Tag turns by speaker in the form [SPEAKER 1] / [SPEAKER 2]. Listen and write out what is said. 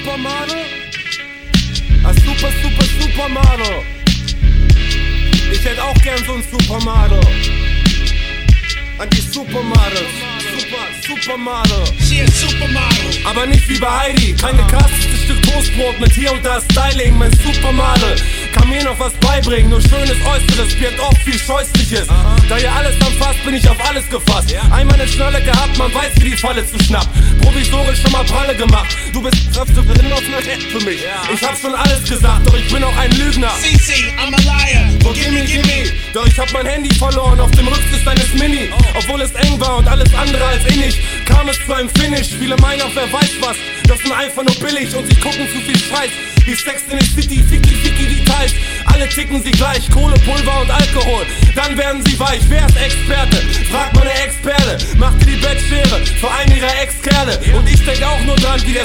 [SPEAKER 1] Supermodel? Ein Supermodel. Ich hätte auch gern so ein Supermodel. An die Supermodels. Supermodel.
[SPEAKER 2] She a supermodel.
[SPEAKER 1] Aber nicht wie bei Heidi. Kein gecastetes Stück Toastbrot mit hier und da Styling. Mein Supermodel kann mir noch was beibringen. Nur schönes Äußeres birgt oft viel Scheußliches. Da ihr alles anfasst, bin ich auf alles gefasst. Einmal eine Schnalle gehabt, man weiß wie die Falle zu schnappen. Provisorisch schon mal Pralle gemacht. Du bist drin auf einer App für mich. Ich hab schon alles gesagt, doch ich bin auch ein Lügner.
[SPEAKER 2] CC, I'm a liar.
[SPEAKER 1] Oh, gimme. Doch ich hab mein Handy verloren auf dem Rücksitz eines Mini. Obwohl es eng war und alles andere als innig, kam es zu einem Finish. Viele meinen auch, wer weiß was, das sind einfach nur billig und sie gucken zu viel Scheiß. Wie Sex in the City, Ficky Details. Alle ticken sie gleich, Kohle, Pulver und Alkohol. Dann werden sie weich, wer ist Experte? Fragt meine Experte, macht ihr die Bettschere für einen ihrer Ex-Kerle. Und ich denk auch nur dran, wie der